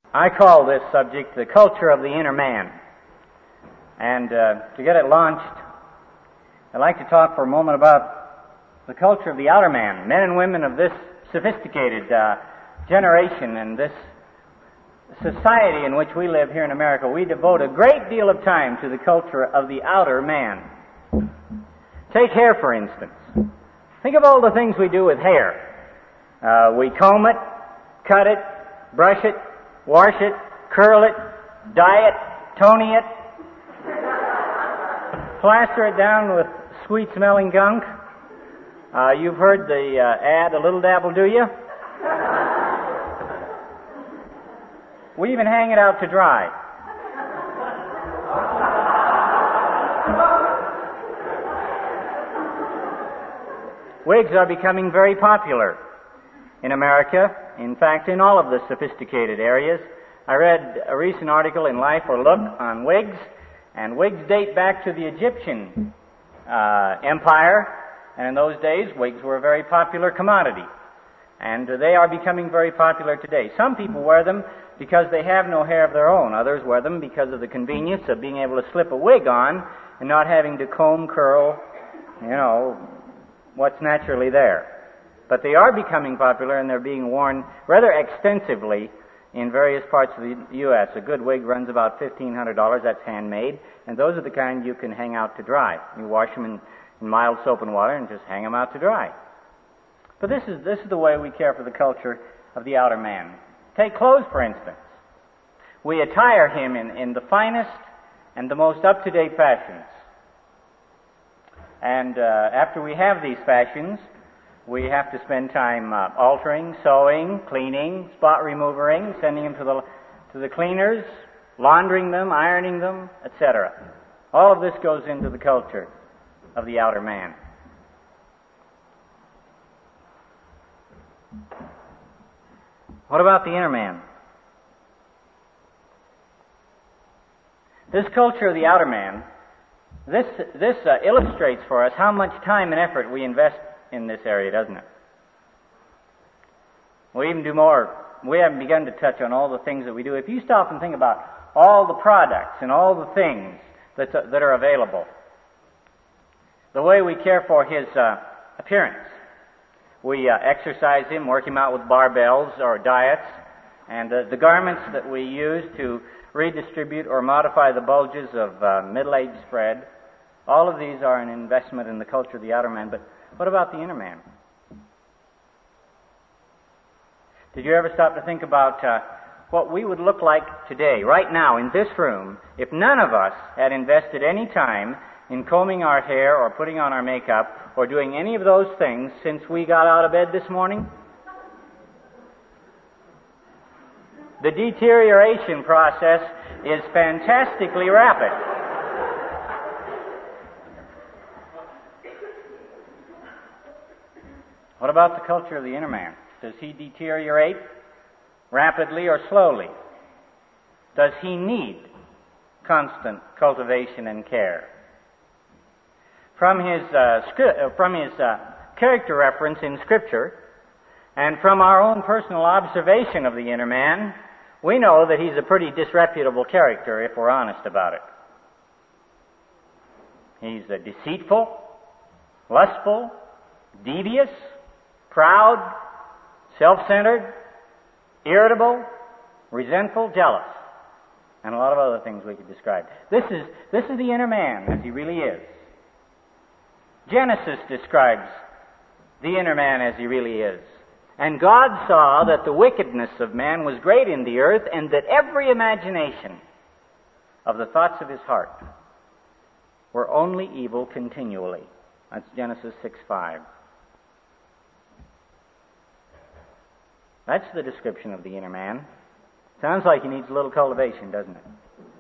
I call this subject the culture of the inner man. And to get it launched, I'd like to talk for a moment about the culture of the outer man. Men and women of this sophisticated generation and this society in which we live here in America, we devote a great deal of time to the culture of the outer man. Take hair, for instance. Think of all the things we do with hair. We comb it, cut it, brush it, wash it, curl it, dye it, tony it, plaster it down with sweet-smelling gunk. You've heard the ad, "A little dab will do you." We even hang it out to dry. Wigs are becoming very popular in America, in fact, in all of the sophisticated areas. I read a recent article in Life or Look on wigs, and wigs date back to the Egyptian Empire, and in those days, wigs were a very popular commodity, and they are becoming very popular today. Some people wear them because they have no hair of their own. Others wear them because of the convenience of being able to slip a wig on and not having to comb, curl, what's naturally there. But they are becoming popular, and they're being worn rather extensively in various parts of the U.S. A good wig runs about $1,500. That's handmade, and those are the kind you can hang out to dry. You wash them in mild soap and water and just hang them out to dry. But this is the way we care for the culture of the outer man. Take clothes, for instance. We attire him in the finest and the most up-to-date fashions. And after we have these fashions, we have to spend time altering, sewing, cleaning, spot removing, sending them to the cleaners, laundering them, ironing them, etc. All of this goes into the culture of the outer man. What about the inner man? This culture of the outer man, this illustrates for us how much time and effort we invest in this area, doesn't it? We even do more. We haven't begun to touch on all the things that we do. If you stop and think about all the products and all the things that are available, the way we care for his appearance, we exercise him, work him out with barbells or diets, and the garments that we use to redistribute or modify the bulges of middle-aged spread, all of these are an investment in the culture of the outer man. But what about the inner man? Did you ever stop to think about what we would look like today, right now, in this room, if none of us had invested any time in combing our hair or putting on our makeup or doing any of those things since we got out of bed this morning? The deterioration process is fantastically rapid. What about the culture of the inner man? Does he deteriorate rapidly or slowly? Does he need constant cultivation and care? From his character reference in Scripture, and from our own personal observation of the inner man, we know that he's a pretty disreputable character, if we're honest about it. He's deceitful, lustful, devious, proud, self-centered, irritable, resentful, jealous, and a lot of other things we could describe. This is the inner man as he really is. Genesis describes the inner man as he really is. And God saw that the wickedness of man was great in the earth, and that every imagination of the thoughts of his heart were only evil continually. That's Genesis 6:5. That's the description of the inner man. Sounds like he needs a little cultivation, doesn't it?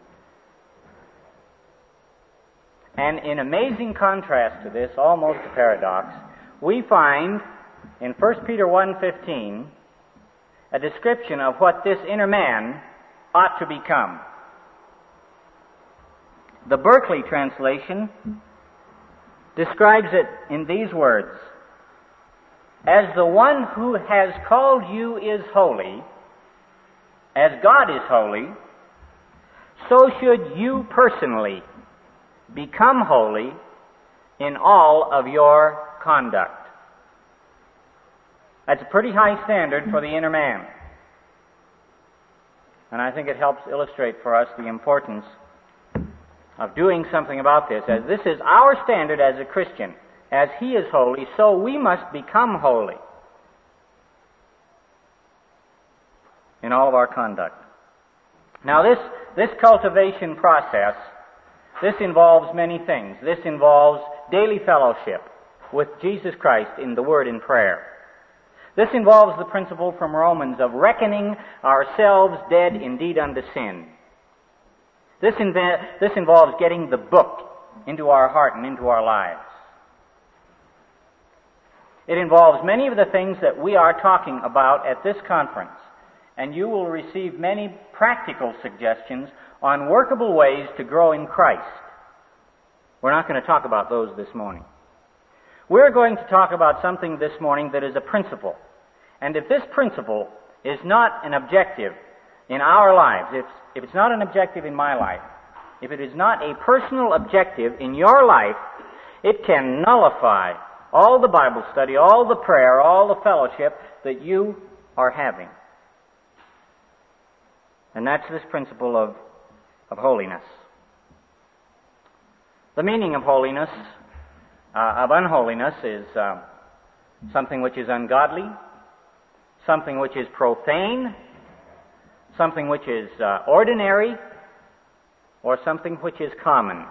And in amazing contrast to this, almost a paradox, we find in 1 Peter 1:15 a description of what this inner man ought to become. The Berkeley translation describes it in these words: "As the one who has called you is holy, as God is holy, so should you personally become holy in all of your conduct. That's a pretty high standard for the inner man. And I think it helps illustrate for us the importance of doing something about this, as this is our standard as a Christian. As He is holy, so we must become holy in all of our conduct. Now this cultivation process, this involves many things. This involves daily fellowship with Jesus Christ in the Word and prayer. This involves the principle from Romans of reckoning ourselves dead indeed unto sin. This involves getting the book into our heart and into our lives. It involves many of the things that we are talking about at this conference, and you will receive many practical suggestions on workable ways to grow in Christ. We're not going to talk about those this morning. We're going to talk about something this morning that is a principle. And if this principle is not an objective in our lives, if it's not an objective in my life, if it is not a personal objective in your life, it can nullify all the Bible study, all the prayer, all the fellowship that you are having. And that's this principle of holiness. The meaning of holiness, of unholiness, is something which is ungodly, something which is profane, something which is ordinary, or something which is common.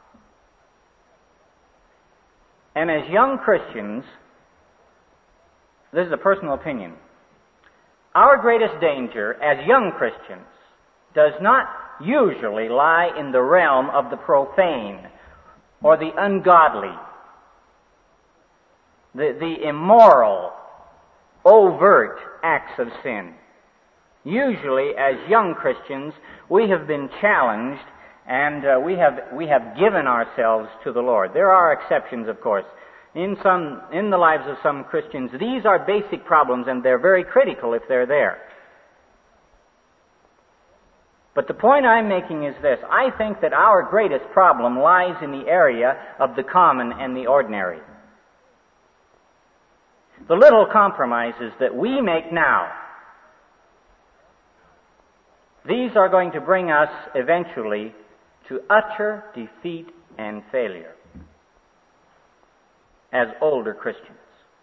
And as young Christians, this is a personal opinion, our greatest danger as young Christians does not usually lie in the realm of the profane or the ungodly, the immoral, overt acts of sin. Usually, as young Christians, we have been challenged and we have given ourselves to the Lord. There are exceptions, of course. In the lives of some Christians, these are basic problems, and they're very critical if they're there. But the point I'm making is this: I think that our greatest problem lies in the area of the common and the ordinary. The little compromises that we make now, these are going to bring us eventually to utter defeat and failure as older Christians.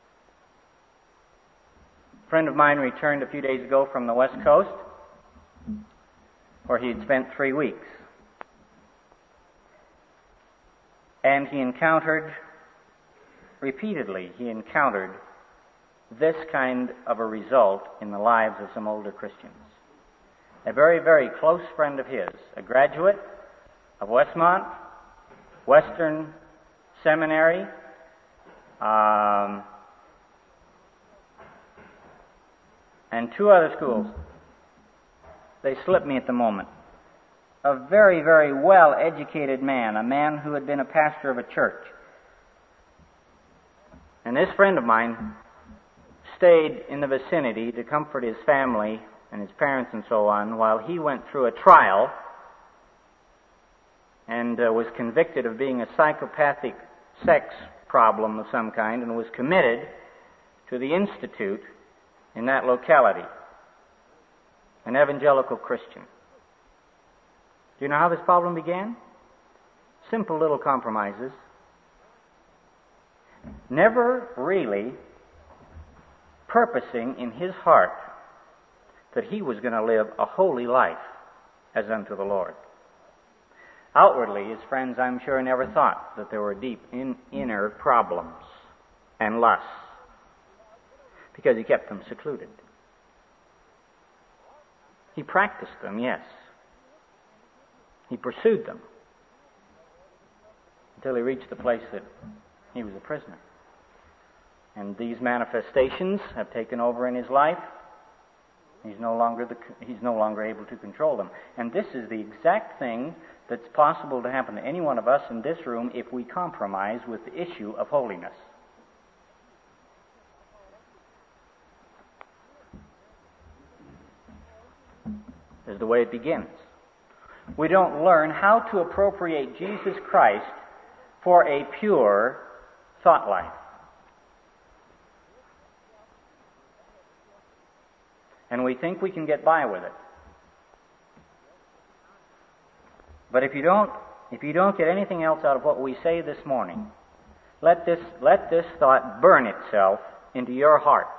A friend of mine returned a few days ago from the West Coast, where he had spent 3 weeks. And he encountered this kind of a result in the lives of some older Christians. A very, very close friend of his, a graduate of Westmont, Western Seminary, and 2 other schools. They slip me at the moment. A very, very well-educated man, a man who had been a pastor of a church. And this friend of mine stayed in the vicinity to comfort his family and his parents and so on while he went through a trial and was convicted of being a psychopathic sex problem of some kind and was committed to the institute in that locality. An evangelical Christian. Do you know how this problem began? Simple little compromises. Never really purposing in his heart that he was going to live a holy life as unto the Lord. Outwardly, his friends, I'm sure, never thought that there were deep inner problems and lusts, because he kept them secluded. He practiced them, yes. He pursued them until he reached the place that he was a prisoner. And these manifestations have taken over in his life. He's no longer able to control them. And this is the exact thing that's possible to happen to any one of us in this room if we compromise with the issue of holiness. is the way it begins. We don't learn how to appropriate Jesus Christ for a pure thought life. And we think we can get by with it. But if you don't get anything else out of what we say this morning, let this thought burn itself into your heart.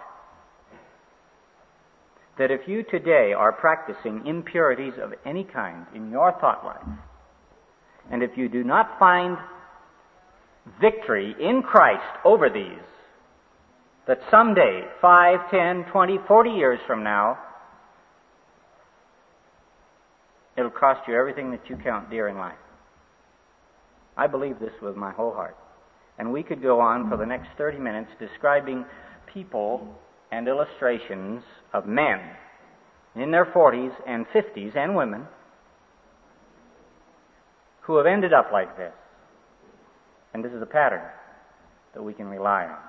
That if you today are practicing impurities of any kind in your thought life, and if you do not find victory in Christ over these, that someday, 5, 10, 20, 40 years from now, it'll cost you everything that you count dear in life. I believe this with my whole heart. And we could go on for the next 30 minutes describing people and illustrations of men in their 40s and 50s and women who have ended up like this. And this is a pattern that we can rely on.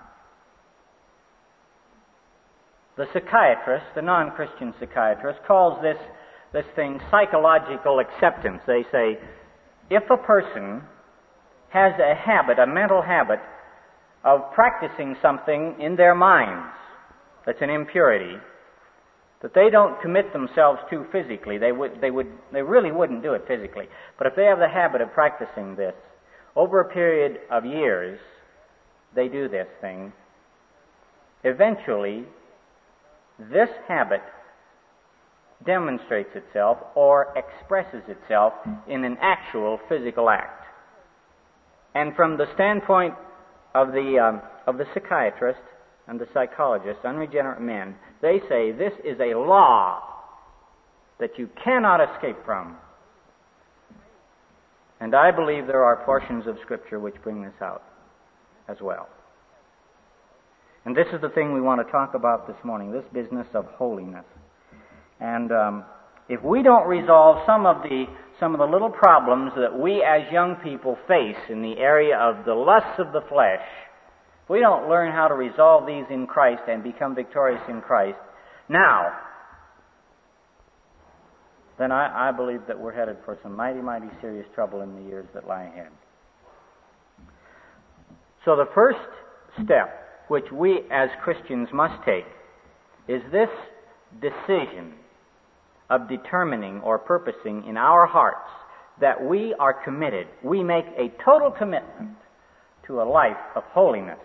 The psychiatrist, the non-Christian psychiatrist, calls this thing psychological acceptance. They say, if a person has a habit, a mental habit, of practicing something in their minds that's an impurity, that they don't commit themselves to physically, they really wouldn't do it physically, but if they have the habit of practicing this, over a period of years, they do this thing, eventually, this habit demonstrates itself or expresses itself in an actual physical act. And from the standpoint of the psychiatrist and the psychologist, unregenerate men, they say this is a law that you cannot escape from. And I believe there are portions of Scripture which bring this out as well. And this is the thing we want to talk about this morning, this business of holiness. And if we don't resolve some of the little problems that we as young people face in the area of the lusts of the flesh, if we don't learn how to resolve these in Christ and become victorious in Christ now, then I believe that we're headed for some mighty, mighty serious trouble in the years that lie ahead. So the first step which we as Christians must take is this decision of determining or purposing in our hearts that we are committed. We make a total commitment to a life of holiness.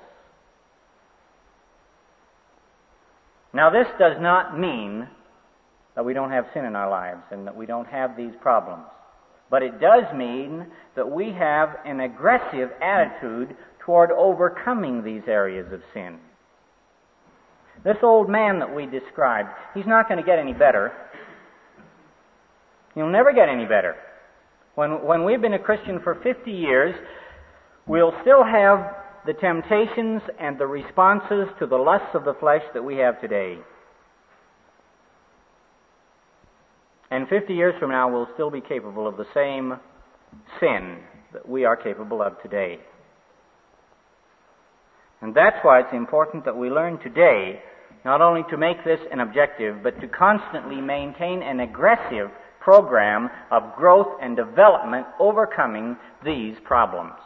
Now, this does not mean that we don't have sin in our lives and that we don't have these problems. But it does mean that we have an aggressive attitude toward overcoming these areas of sin. This old man that we described, he's not going to get any better. He'll never get any better. When we've been a Christian for 50 years, we'll still have the temptations and the responses to the lusts of the flesh that we have today. And 50 years from now, we'll still be capable of the same sin that we are capable of today. And that's why it's important that we learn today not only to make this an objective, but to constantly maintain an aggressive program of growth and development overcoming these problems.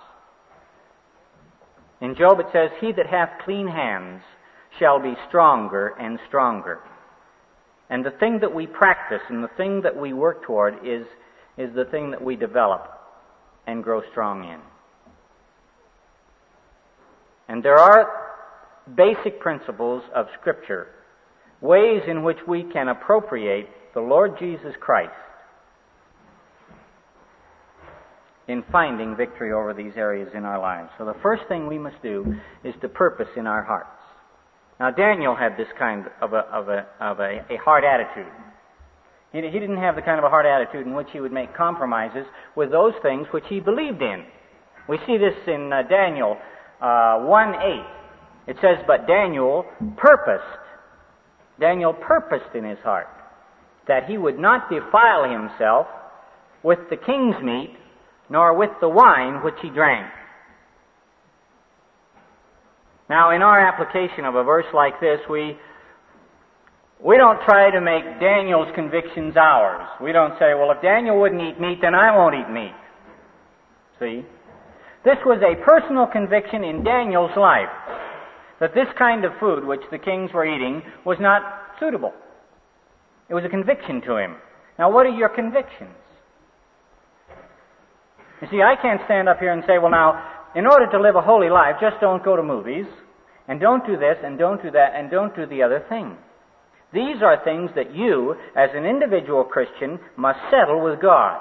In Job it says, "He that hath clean hands shall be stronger and stronger." And the thing that we practice and the thing that we work toward is the thing that we develop and grow strong in. And there are basic principles of Scripture, ways in which we can appropriate the Lord Jesus Christ in finding victory over these areas in our lives. So the first thing we must do is to purpose in our hearts. Now Daniel had this kind of a heart attitude. He didn't have the kind of a heart attitude in which he would make compromises with those things which he believed in. We see this in Daniel 1:8. It says, "But Daniel purposed in his heart that he would not defile himself with the king's meat, nor with the wine which he drank." Now, in our application of a verse like this, we We don't try to make Daniel's convictions ours. We don't say, well, if Daniel wouldn't eat meat, then I won't eat meat. See? This was a personal conviction in Daniel's life, that this kind of food which the kings were eating was not suitable. It was a conviction to him. Now, what are your convictions? You see, I can't stand up here and say, well, now, in order to live a holy life, just don't go to movies, and don't do this, and don't do that, and don't do the other thing. These are things that you, as an individual Christian, must settle with God.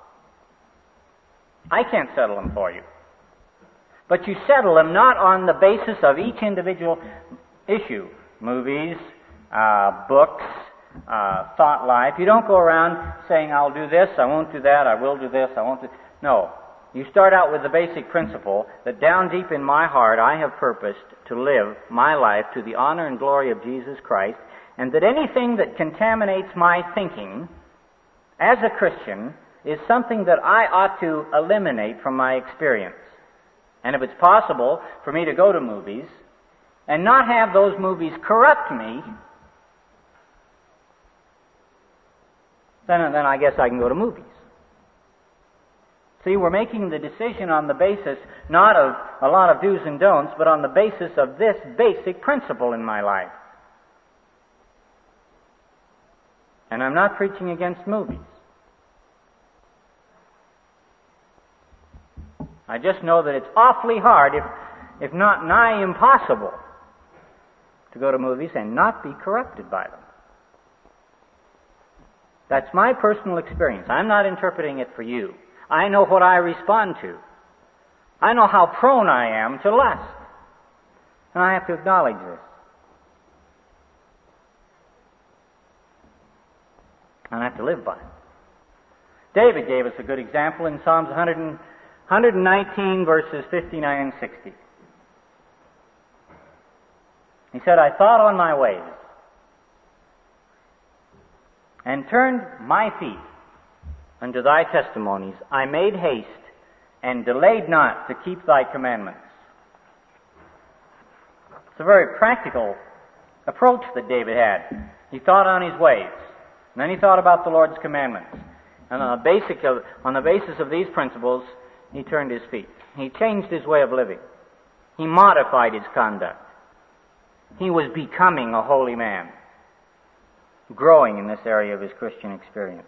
I can't settle them for you. But you settle them not on the basis of each individual issue. Movies, books, thought life. You don't go around saying, I'll do this, I won't do that, I will do this, I won't do... No. You start out with the basic principle that down deep in my heart I have purposed to live my life to the honor and glory of Jesus Christ, and that anything that contaminates my thinking as a Christian is something that I ought to eliminate from my experience. And if it's possible for me to go to movies and not have those movies corrupt me, then I guess I can go to movies. See, we're making the decision on the basis not of a lot of do's and don'ts, but on the basis of this basic principle in my life. And I'm not preaching against movies. I just know that it's awfully hard, if not nigh impossible, to go to movies and not be corrupted by them. That's my personal experience. I'm not interpreting it for you. I know what I respond to. I know how prone I am to lust. And I have to acknowledge this. And I have to live by it. David gave us a good example in Psalms 119, verses 59 and 60. He said, I thought on my ways, and turned my feet unto thy testimonies. I made haste, and delayed not to keep thy commandments. It's a very practical approach that David had. He thought on his ways, and then he thought about the Lord's commandments. And on the basis of these principles, he turned his feet. He changed his way of living. He modified his conduct. He was becoming a holy man, growing in this area of his Christian experience.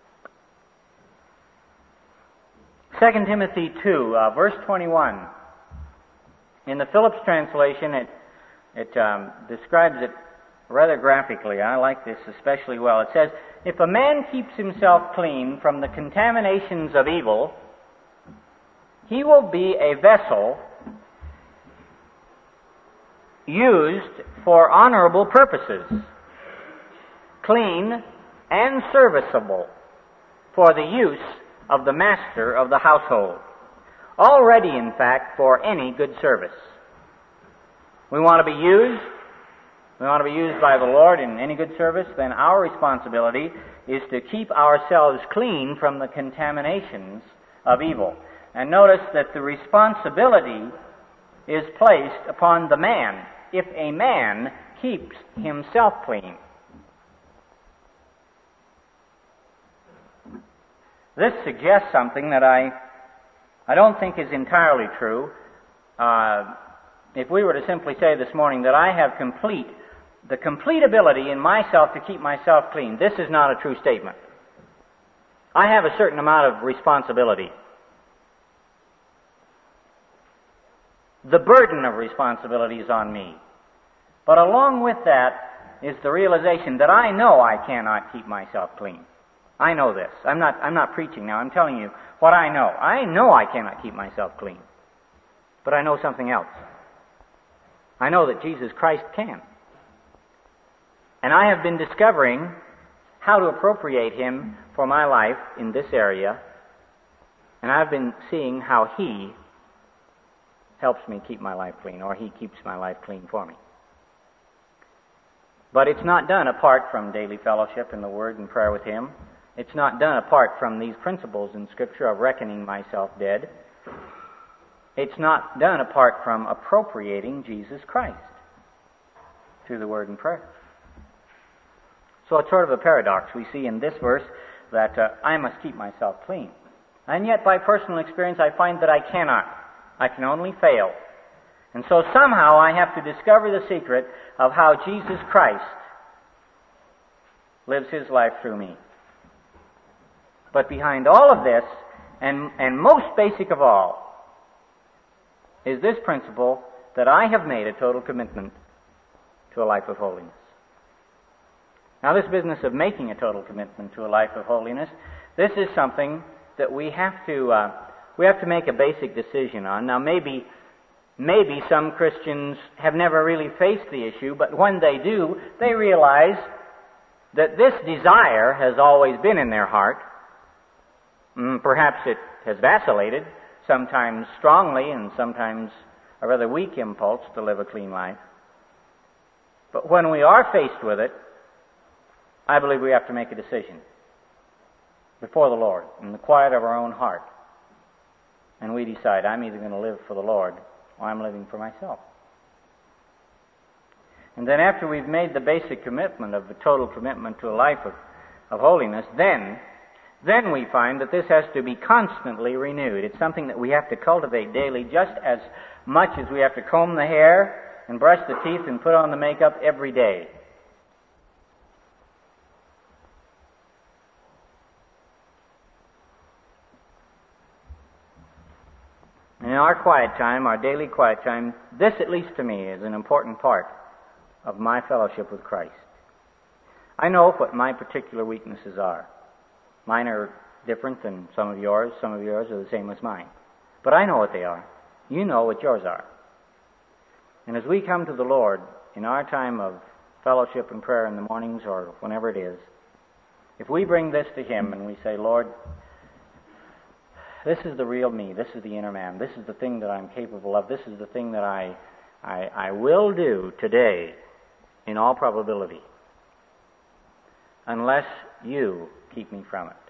2 Timothy 2, verse 21. In the Phillips translation, it describes it rather graphically. I like this especially well. It says, if a man keeps himself clean from the contaminations of evil, he will be a vessel used for honorable purposes, clean and serviceable for the use of the master of the household, already, in fact, for any good service. We want to be used by the Lord in any good service, then our responsibility is to keep ourselves clean from the contaminations of evil. And notice that the responsibility is placed upon the man if a man keeps himself clean. This suggests something that I don't think is entirely true. If we were to simply say this morning that I have the complete ability in myself to keep myself clean, this is not a true statement. I have a certain amount of responsibility. The burden of responsibility is on me. But along with that is the realization that I know I cannot keep myself clean. I know this. I'm not preaching now. I'm telling you what I know. I know I cannot keep myself clean. But I know something else. I know that Jesus Christ can. And I have been discovering how to appropriate Him for my life in this area. And I've been seeing how He helps me keep my life clean, or He keeps my life clean for me. But it's not done apart from daily fellowship in the Word and prayer with Him. It's not done apart from these principles in Scripture of reckoning myself dead. It's not done apart from appropriating Jesus Christ through the Word and prayer. So it's sort of a paradox. We see in this verse that I must keep myself clean. And yet by personal experience I find that I cannot. I can only fail. And so somehow I have to discover the secret of how Jesus Christ lives His life through me. But behind all of this, and most basic of all, is this principle that I have made a total commitment to a life of holiness. Now this business of making a total commitment to a life of holiness, this is something that we have to make a basic decision on. Now maybe some Christians have never really faced the issue, but when they do, they realize that this desire has always been in their heart. Perhaps it has vacillated, sometimes strongly and sometimes a rather weak impulse to live a clean life. But when we are faced with it, I believe we have to make a decision before the Lord, in the quiet of our own heart. And we decide, I'm either going to live for the Lord or I'm living for myself. And then after we've made the basic commitment of the total commitment to a life of holiness, then we find that this has to be constantly renewed. It's something that we have to cultivate daily, just as much as we have to comb the hair and brush the teeth and put on the makeup every day. In our quiet time, our daily quiet time, this, at least to me, is an important part of my fellowship with Christ. I know what my particular weaknesses are. Mine are different than some of yours. Some of yours are the same as mine. But I know what they are. You know what yours are. And as we come to the Lord in our time of fellowship and prayer in the mornings or whenever it is, if we bring this to Him and we say, Lord, this is the real me, this is the inner man, this is the thing that I'm capable of, this is the thing that I will do today in all probability, unless you keep me from it.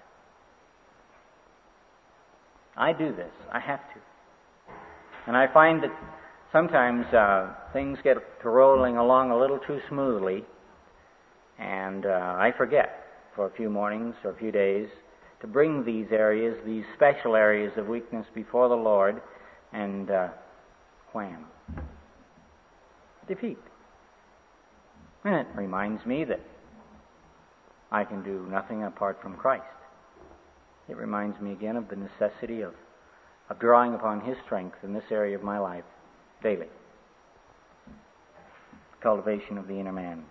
I do this. I have to. And I find that sometimes things get to rolling along a little too smoothly, and I forget for a few mornings or a few days to bring these areas, these special areas of weakness before the Lord, and wham, defeat. And it reminds me that I can do nothing apart from Christ. It reminds me again of the necessity of drawing upon His strength in this area of my life daily. Cultivation of the inner man.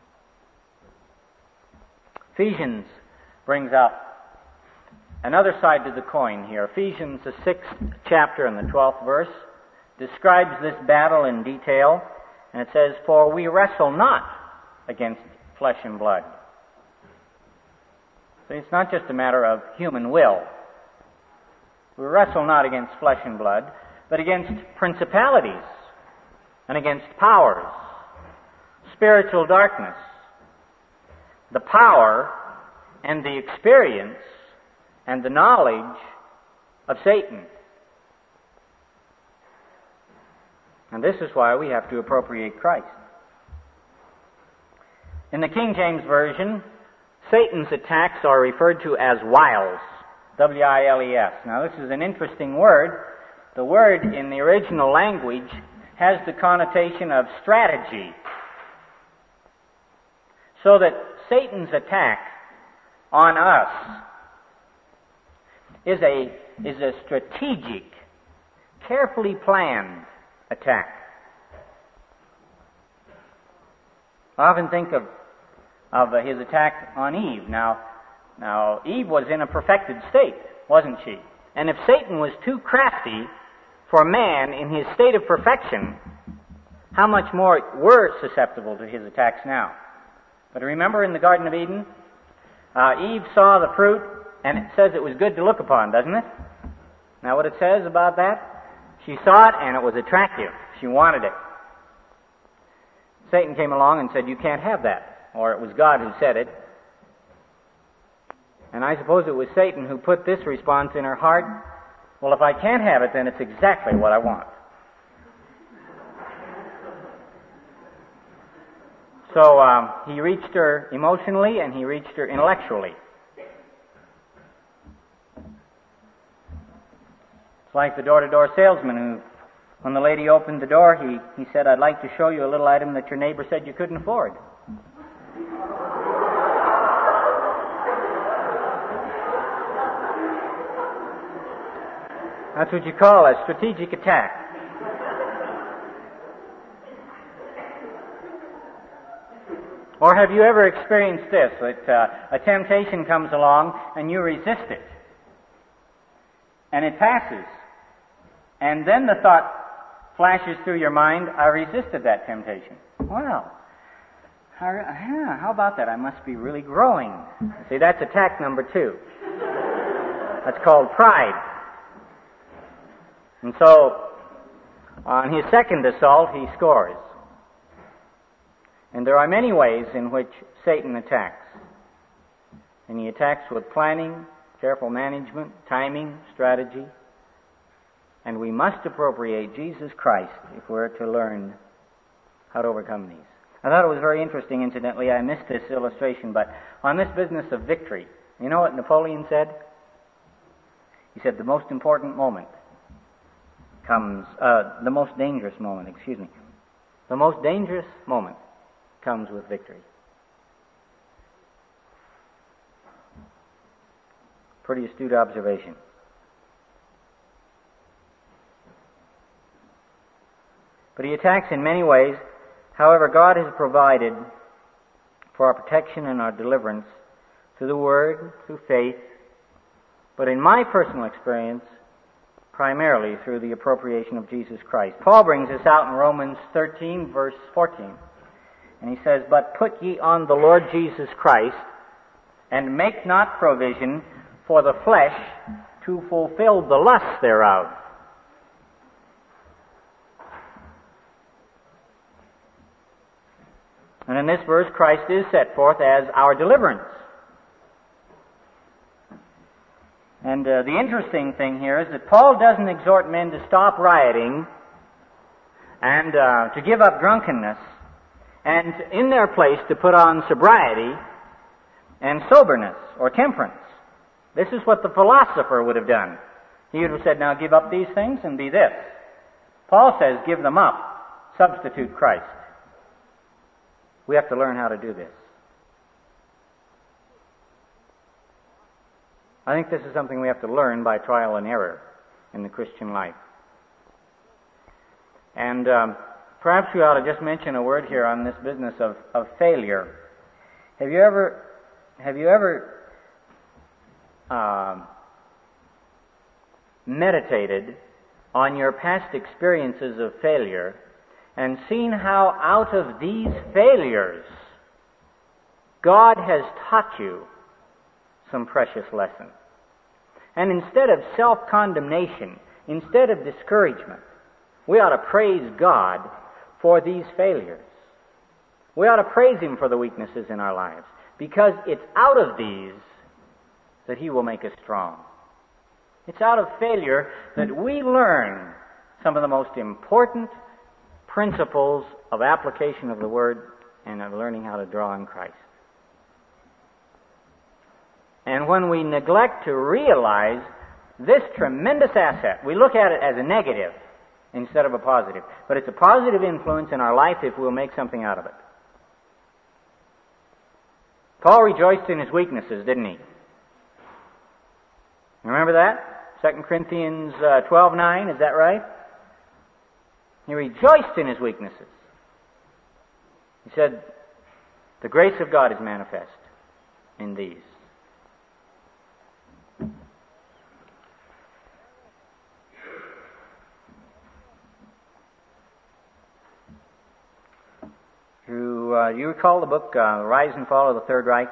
Ephesians brings up another side to the coin here. Ephesians, the 6th chapter and the 12th verse, describes this battle in detail, and it says, "For we wrestle not against flesh and blood." So it's not just a matter of human will. We wrestle not against flesh and blood, but against principalities and against powers, spiritual darkness, the power and the experience and the knowledge of Satan. And this is why we have to appropriate Christ. In the King James Version, Satan's attacks are referred to as wiles, W-I-L-E-S. Now this is an interesting word. The word in the original language has the connotation of strategy. So that Satan's attack on us is a strategic, carefully planned attack. I often think of his attack on Eve. Now, Eve was in a perfected state, wasn't she? And if Satan was too crafty for man in his state of perfection, how much more we're susceptible to his attacks now. But remember in the Garden of Eden, Eve saw the fruit, and it says it was good to look upon, doesn't it? Now what it says about that? She saw it, and it was attractive. She wanted it. Satan came along and said, you can't have that. Or it was God who said it. And I suppose it was Satan who put this response in her heart. Well, if I can't have it, then it's exactly what I want. So he reached her emotionally and he reached her intellectually. It's like the door-to-door salesman who, when the lady opened the door, he said, "I'd like to show you a little item that your neighbor said you couldn't afford." That's what you call a strategic attack. Or have you ever experienced this, that a temptation comes along and you resist it, and it passes, and then the thought flashes through your mind, "I resisted that temptation. Well, how about that? I must be really growing." See, that's attack number 2. That's called pride. And so, on his second assault, he scores. And there are many ways in which Satan attacks. And he attacks with planning, careful management, timing, strategy. And we must appropriate Jesus Christ if we're to learn how to overcome these. I thought it was very interesting, incidentally. I missed this illustration, but on this business of victory, you know what Napoleon said? He said the most important moment comes, the most dangerous moment comes with victory. Pretty astute observation. But he attacks in many ways. However, God has provided for our protection and our deliverance through the Word, through faith, but in my personal experience, primarily through the appropriation of Jesus Christ. Paul brings this out in Romans 13, verse 14. And he says, "But put ye on the Lord Jesus Christ, and make not provision for the flesh to fulfill the lusts thereof." And in this verse, Christ is set forth as our deliverance. And the interesting thing here is that Paul doesn't exhort men to stop rioting and to give up drunkenness, and in their place to put on sobriety and soberness or temperance. This is what the philosopher would have done. He would have said, "Now give up these things and be this." Paul says, give them up. Substitute Christ. We have to learn how to do this. I think this is something we have to learn by trial and error in the Christian life. And perhaps we ought to just mention a word here on this business of failure. Have you ever meditated on your past experiences of failure and seen how out of these failures God has taught you some precious lessons? And instead of self-condemnation, instead of discouragement, we ought to praise God for these failures. We ought to praise Him for the weaknesses in our lives, because it's out of these that He will make us strong. It's out of failure that we learn some of the most important principles of application of the Word and of learning how to draw on Christ. And when we neglect to realize this tremendous asset, we look at it as a negative instead of a positive. But it's a positive influence in our life if we'll make something out of it. Paul rejoiced in his weaknesses, didn't he? Remember that? 2 Corinthians 12:9, is that right? He rejoiced in his weaknesses. He said, "The grace of God is manifest in these." You recall the book Rise and Fall of the Third Reich?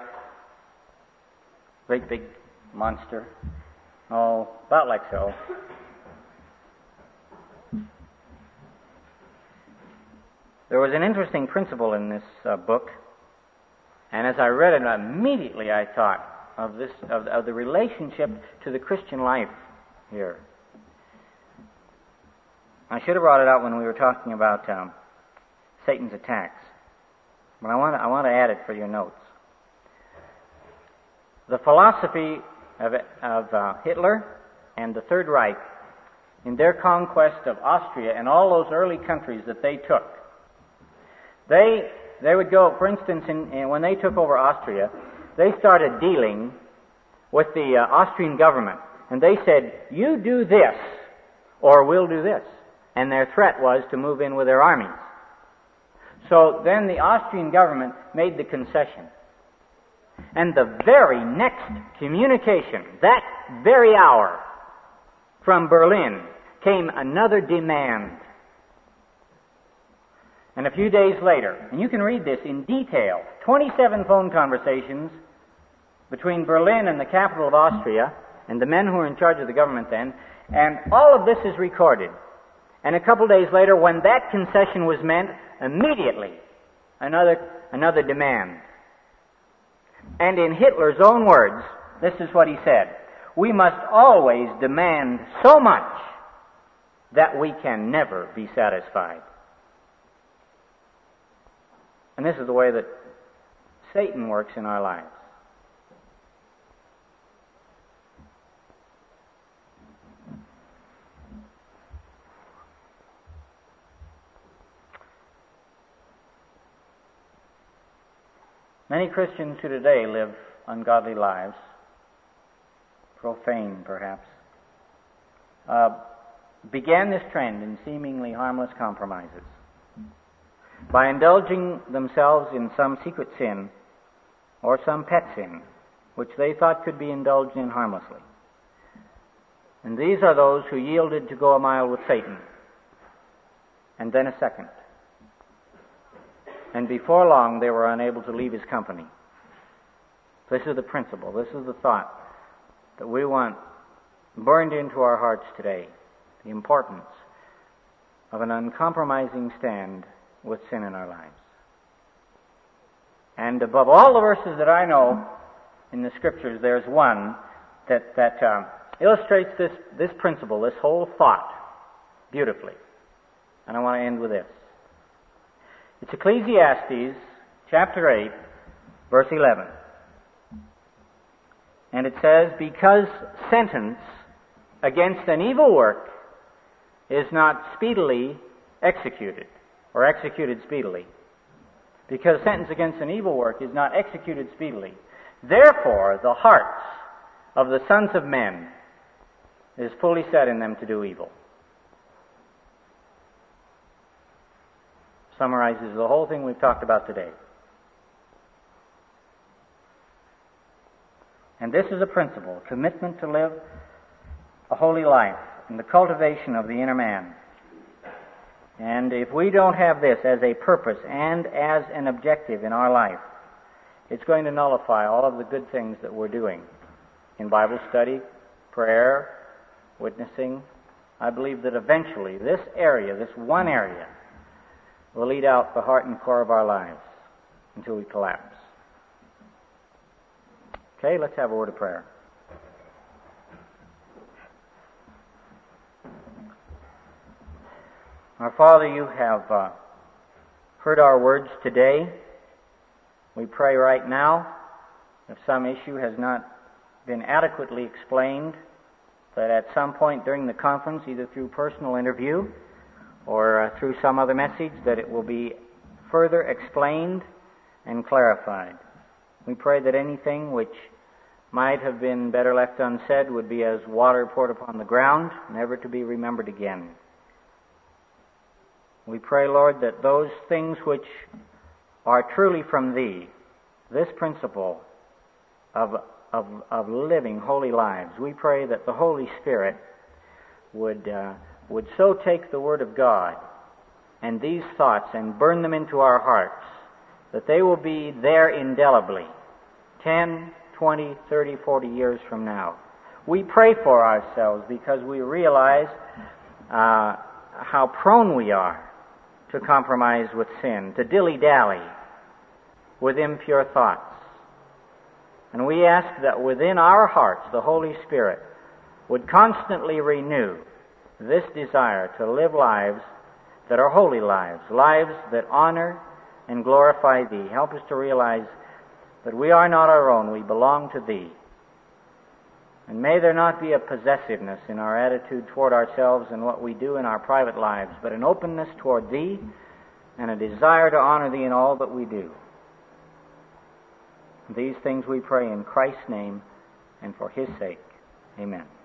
Great big monster. Oh, about like so. There was an interesting principle in this book, and as I read it, immediately I thought of this, of the relationship to the Christian life here. I should have brought it out when we were talking about Satan's attacks. but I want to add it for your notes. The philosophy of Hitler and the Third Reich in their conquest of Austria and all those early countries that they took, they would go, for instance, when they took over Austria, they started dealing with the Austrian government, and they said, you do this, or we'll do this. And their threat was to move in with their armies. So then the Austrian government made the concession. And the very next communication, that very hour, from Berlin, came another demand. And a few days later, and you can read this in detail, 27 phone conversations between Berlin and the capital of Austria, and the men who were in charge of the government then, and all of this is recorded. And a couple days later, when that concession was met, immediately another demand. And in Hitler's own words, this is what he said: we must always demand so much that we can never be satisfied. And this is the way that Satan works in our lives. Many Christians who today live ungodly lives, profane perhaps, began this trend in seemingly harmless compromises by indulging themselves in some secret sin or some pet sin which they thought could be indulged in harmlessly. And these are those who yielded to go a mile with Satan, and then a second. And before long, they were unable to leave his company. This is the principle, this is the thought that we want burned into our hearts today, the importance of an uncompromising stand with sin in our lives. And above all the verses that I know in the Scriptures, there's one that illustrates this principle, this whole thought, beautifully. And I want to end with this. It's Ecclesiastes chapter 8, verse 11. And it says, because sentence against an evil work is not speedily executed, or executed speedily, because sentence against an evil work is not executed speedily, therefore the hearts of the sons of men is fully set in them to do evil. Summarizes the whole thing we've talked about today. And this is a principle, commitment to live a holy life in the cultivation of the inner man. And if we don't have this as a purpose and as an objective in our life, it's going to nullify all of the good things that we're doing in Bible study, prayer, witnessing. I believe that eventually this area, this one area, will lead out the heart and core of our lives until we collapse. Okay, let's have a word of prayer. Our Father, you have heard our words today. We pray right now, if some issue has not been adequately explained, that at some point during the conference, either through personal interview or through some other message, that it will be further explained and clarified. We pray that anything which might have been better left unsaid would be as water poured upon the ground, never to be remembered again. We pray, Lord, that those things which are truly from Thee, this principle of living holy lives, we pray that the Holy Spirit would so take the Word of God and these thoughts and burn them into our hearts that they will be there indelibly 10, 20, 30, 40 years from now. We pray for ourselves because we realize how prone we are to compromise with sin, to dilly-dally with impure thoughts. And we ask that within our hearts the Holy Spirit would constantly renew this desire to live lives that are holy lives, lives that honor and glorify Thee. Help us to realize that we are not our own, we belong to Thee. And may there not be a possessiveness in our attitude toward ourselves and what we do in our private lives, but an openness toward Thee and a desire to honor Thee in all that we do. These things we pray in Christ's name and for His sake. Amen.